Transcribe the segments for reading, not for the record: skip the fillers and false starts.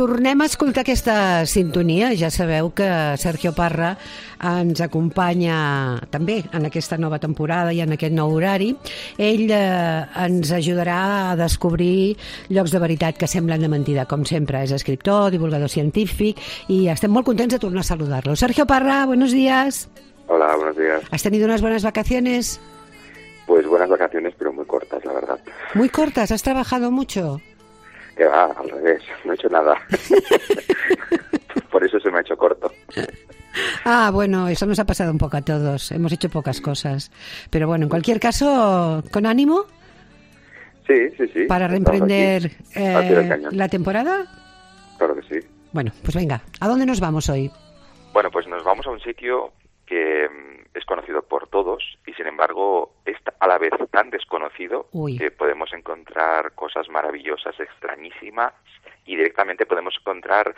Tornem a escoltar aquesta sintonia. Ja sabeu que Sergio Parra ens acompanya també en aquesta nova temporada i en aquest nou horari. Ell ens ajudarà a descobrir llocs de veritat que semblen de mentida, com sempre. És escriptor, divulgador científic i estem molt contents de tornar a saludar-lo. Sergio Parra, buenos días. Hola, buenos días. ¿Has tenido unas buenas vacaciones? Pues buenas vacaciones, pero muy cortas, la verdad. ¿Muy cortas? ¿Has trabajado mucho? Que va, al revés, no he hecho nada. Por eso se me ha hecho corto. Ah, bueno, eso nos ha pasado un poco a todos. Hemos hecho pocas cosas. Pero bueno, en cualquier caso, ¿con ánimo? Sí, sí, sí. ¿Para reemprender la temporada? Claro que sí. Bueno, pues venga, ¿a dónde nos vamos hoy? Bueno, pues nos vamos a un sitio que es conocido por todos y sin embargo es a la vez tan desconocido que podemos encontrar cosas maravillosas, extrañísimas y directamente podemos encontrar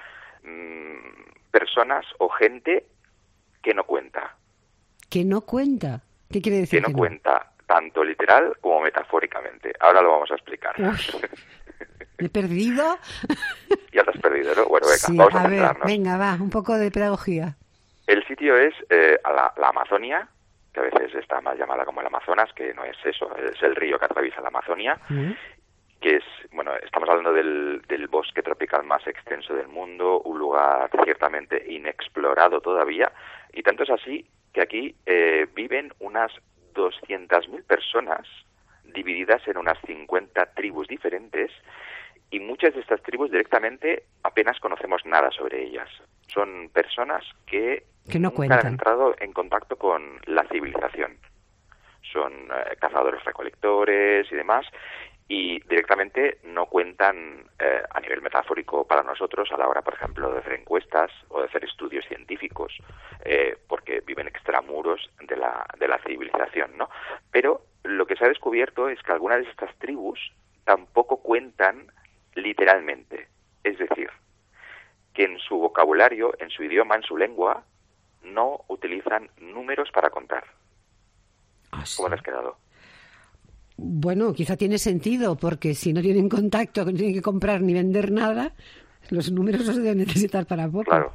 personas o gente que no cuenta. ¿Que no cuenta? ¿Qué quiere decir? Que no cuenta, tanto literal como metafóricamente. Ahora lo vamos a explicar. ¿Me he perdido? Ya te has perdido, ¿no? Bueno, venga, sí, vamos a ver, centrarnos. Venga, va, un poco de pedagogía. El sitio es la Amazonia, que a veces está mal llamada como el Amazonas, que no es eso, es el río que atraviesa la Amazonia, que es, bueno, estamos hablando del bosque tropical más extenso del mundo, un lugar ciertamente inexplorado todavía, y tanto es así que aquí viven unas 200.000 personas divididas en unas 50 tribus diferentes, y muchas de estas tribus directamente apenas conocemos nada sobre ellas. Son personas que no nunca han entrado en contacto con la civilización. Son cazadores-recolectores y demás, y directamente no cuentan a nivel metafórico para nosotros a la hora, por ejemplo, de hacer encuestas o de hacer estudios científicos, porque viven extramuros de la civilización, ¿no? Pero lo que se ha descubierto es que algunas de estas tribus tampoco cuentan literalmente, es decir, que en su vocabulario, en su idioma, en su lengua, no utilizan números para contar. ¿Sí? ¿Cómo te has quedado? Bueno, quizá tiene sentido, porque si no tienen contacto, no tienen que comprar ni vender nada, los números los deben necesitar para poco. Claro.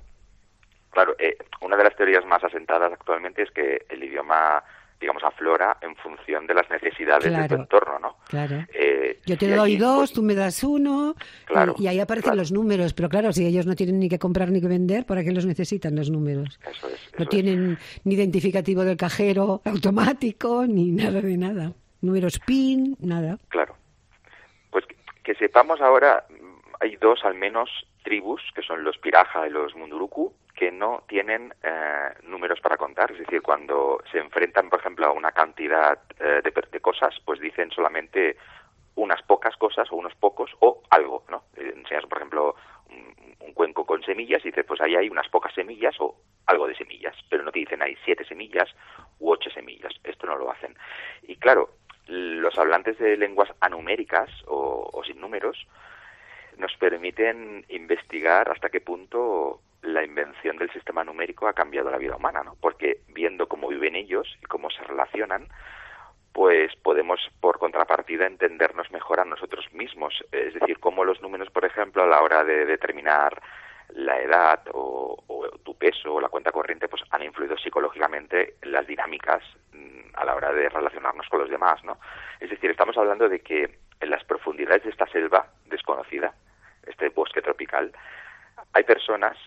Una de las teorías más asentadas actualmente es que el idioma, digamos, aflora en función de las necesidades de tu entorno, ¿no? Claro. Yo te doy dos, tú me das uno, y ahí aparecen los números. Pero claro, si ellos no tienen ni que comprar ni que vender, ¿para qué los necesitan los números? Eso es. No tienen ni identificativo del cajero automático, ni nada de nada. Números PIN, nada. Claro. Pues que sepamos ahora, hay dos al menos tribus, que son los Piraja y los Munduruku, que no tienen números para contar. Es decir, cuando se enfrentan, por ejemplo, a una cantidad de cosas, pues dicen solamente unas pocas cosas o unos pocos o algo, ¿no? Enseñas, por ejemplo, un cuenco con semillas y dices, pues ahí hay unas pocas semillas o algo de semillas, pero no te dicen hay 7 semillas u 8 semillas. Esto no lo hacen. Y claro, los hablantes de lenguas anuméricas o sin números nos permiten investigar hasta qué punto la invención del sistema numérico ha cambiado la vida humana, ¿no? Porque viendo cómo viven ellos y cómo se relacionan, pues podemos, por contrapartida, entendernos mejor a nosotros mismos. Es decir, cómo los números, por ejemplo, a la hora de determinar la edad o tu peso o la cuenta corriente, pues han influido psicológicamente en las dinámicas a la hora de relacionarnos con los demás, ¿no? Es decir, estamos hablando de que en las profundidades de esta selva desconocida, este bosque tropical, hay personas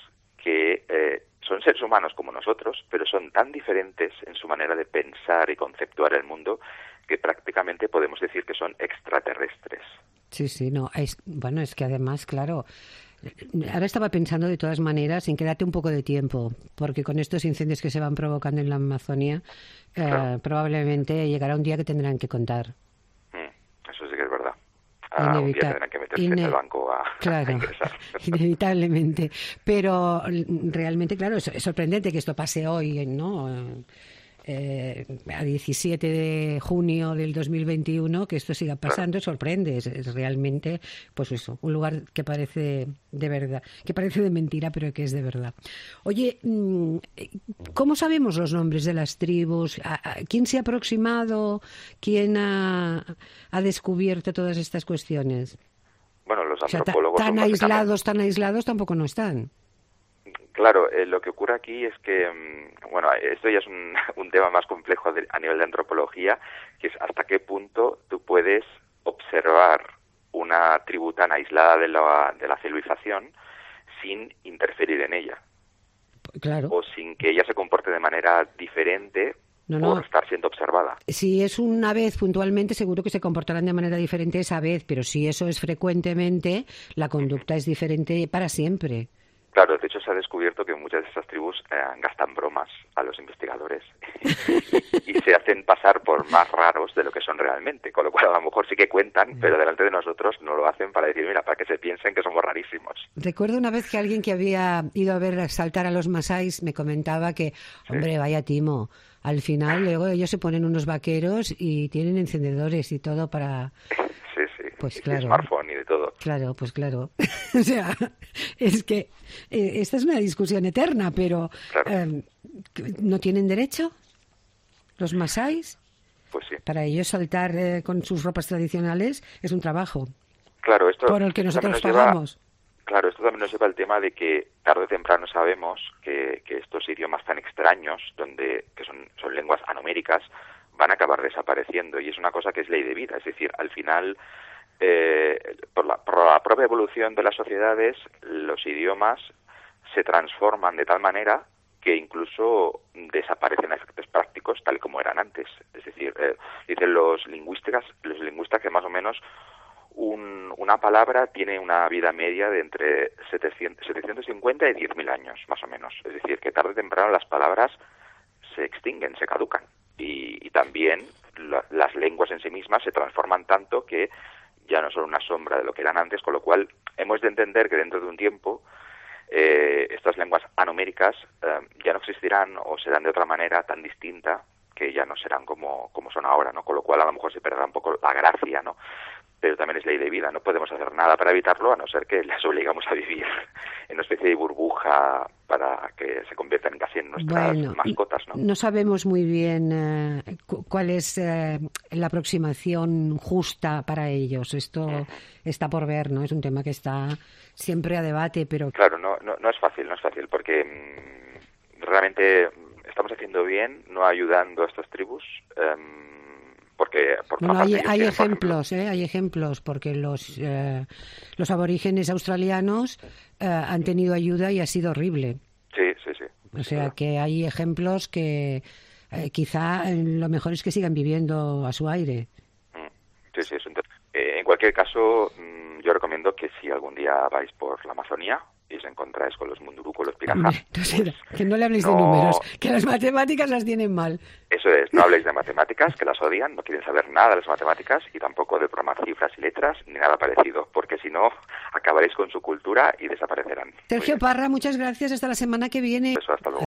que son seres humanos como nosotros, pero son tan diferentes en su manera de pensar y conceptuar el mundo que prácticamente podemos decir que son extraterrestres. Sí, no, es que además, claro, ahora estaba pensando de todas maneras en que date un poco de tiempo, porque con estos incendios que se van provocando en la Amazonia, probablemente llegará un día que tendrán que contar. Eso sí que es verdad. Un día tendrán que meterse en el banco a ingresar. Inevitablemente. Pero realmente, claro, es sorprendente que esto pase hoy, ¿no? A 17 de junio del 2021, que esto siga pasando, sorprende. Es realmente, pues eso, un lugar que parece de verdad, que parece de mentira, pero que es de verdad. Oye, ¿cómo sabemos los nombres de las tribus? ¿Quién se ha aproximado? ¿Quién ha descubierto todas estas cuestiones? bueno, los O sea, antropólogos son básicamente... tan aislados tampoco no están. Claro, lo que ocurre aquí es que, bueno, esto ya es un tema más complejo a nivel de antropología, que es hasta qué punto tú puedes observar una tribu tan aislada de la civilización sin interferir en ella. Claro. O sin que ella se comporte de manera diferente por estar siendo observada. Si es una vez puntualmente, seguro que se comportarán de manera diferente esa vez, pero si eso es frecuentemente, la conducta es diferente para siempre. Claro, de hecho se ha descubierto que muchas de esas tribus gastan bromas a los investigadores y se hacen pasar por más raros de lo que son realmente, con lo cual a lo mejor sí que cuentan, pero delante de nosotros no lo hacen para decir, mira, para que se piensen que somos rarísimos. Recuerdo una vez que alguien que había ido a ver saltar a los masáis me comentaba que, hombre, vaya timo, al final luego ellos se ponen unos vaqueros y tienen encendedores y todo para... Pues claro. Smartphone y de todo. Claro, pues claro. O sea, es que esta es una discusión eterna, pero claro. ¿No tienen derecho los masáis? Pues sí. Para ellos saltar con sus ropas tradicionales es un trabajo. Claro, esto por el que nosotros pagamos. Claro, esto también nos lleva al tema de que tarde o temprano sabemos que estos idiomas tan extraños, que son lenguas anoméricas, van a acabar desapareciendo, y es una cosa que es ley de vida. Es decir, al final... por la propia evolución de las sociedades, los idiomas se transforman de tal manera que incluso desaparecen a efectos prácticos tal como eran antes. Es decir, dicen los lingüistas que más o menos una palabra tiene una vida media de entre 750 y 10.000 años, más o menos. Es decir, que tarde o temprano las palabras se extinguen, se caducan. Y también las lenguas en sí mismas se transforman tanto que ya no son una sombra de lo que eran antes, con lo cual hemos de entender que dentro de un tiempo estas lenguas anoméricas ya no existirán o serán de otra manera tan distinta que ya no serán como son ahora, ¿no? Con lo cual a lo mejor se perderá un poco la gracia, ¿no? Pero también es ley de vida, no podemos hacer nada para evitarlo a no ser que les obligamos a vivir en una especie de burbuja para que se conviertan casi en nuestras mascotas, ¿no? No sabemos muy bien cuál es la aproximación justa para ellos. Esto está por ver, ¿no? Es un tema que está siempre a debate, pero... Claro, no es fácil, porque realmente estamos haciendo bien no ayudando a estas tribus, porque hay ejemplos porque los aborígenes australianos han tenido ayuda y ha sido horrible. Sí. O sea que hay ejemplos que quizá lo mejor es que sigan viviendo a su aire. Sí, en cualquier caso, yo recomiendo que si algún día vais por la Amazonía y os encontráis con los munduruku, los pirajá... que no le habléis de números, que las matemáticas las tienen mal. Eso es, no habléis de matemáticas, que las odian, no quieren saber nada de las matemáticas y tampoco de programar cifras y letras ni nada parecido, porque si no, acabaréis con su cultura y desaparecerán. Sergio Parra, muchas gracias, hasta la semana que viene. Eso, hasta luego.